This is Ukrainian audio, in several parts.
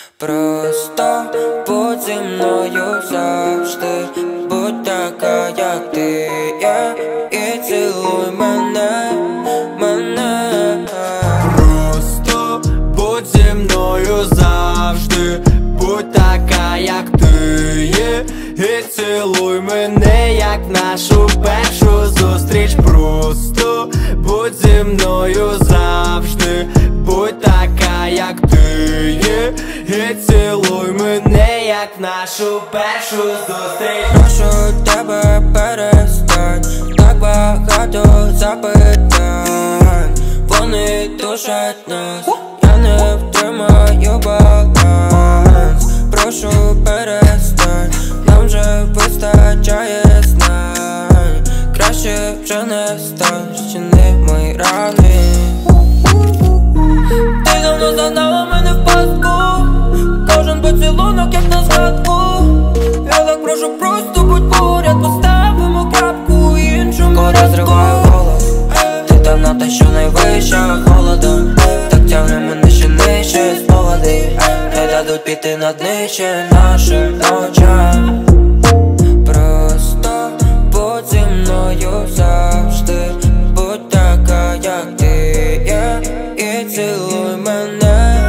Просто будь зі мною завжди, будь така, як ти є, і цілуй мене. Просто будь зі мною завжди, будь така, як ти є, і цілуй мене, як нашу першу зустріч. Просто будь зі мною завжди, будь така, як ти є, і цілуй мене, як нашу першу зустріч. Прошу тебе, перестань, так багато запитань, вони душать нас, я не втримаю баланс. Прошу перестань, нам вже вистачає знань, краще вже не стань, зчини мої рани. Ти давно загнала мене в пастку, кожен поцілунок як на згадку. Я так прошу, просто будь поряд, поставимо крапку іншому рядку. Розриваю голос, ти там на те, що найвища холодом, так тягне мене ще нижче спогади, не дадуть піти на днище нашим очам. Просто будь зі мною завжди, будь така, як ти є, і цілуй мене.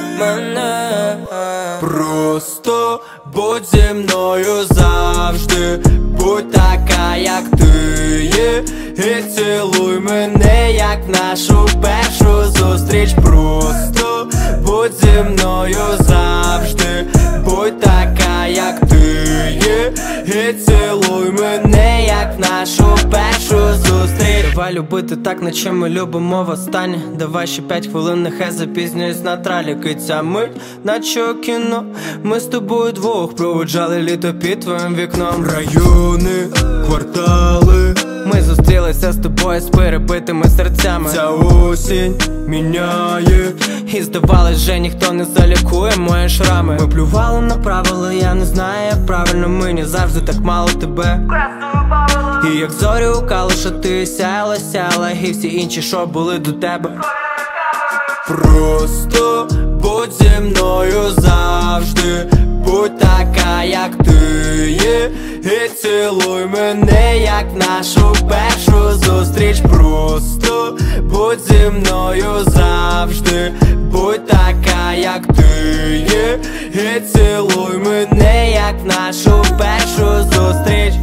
Просто будь зі мною завжди, будь така, як ти є, і цілуй мене, як нашу першу зустріч. Просто будь зі мною завжди, будь така, як ти є, і цілуй мене, як нашу першу зустріч. Давай любити так, наче ми любимо востаннє. Давай ще 5 хвилин, нехай запізнююсь на траліки. Ця мить, наче кіно, ми з тобою двох проводжали літо під твоїм вікном. Райони, квартали, ми зустрілися з тобою з перебитими серцями. Ця осінь міняє, і здавалось, вже ніхто не залікує мої шрами. Ми плювали на правила, я не знаю, як правильно, мені завжди так мало тебе. І як зорі у калуша, ти сяяла, і всі інші, що були до тебе. Просто будь зі мною завжди, будь така, як ти є, і цілуй мене, як нашу першу зустріч. Просто будь зі мною завжди, будь така, як ти є, і цілуй мене, як нашу першу зустріч.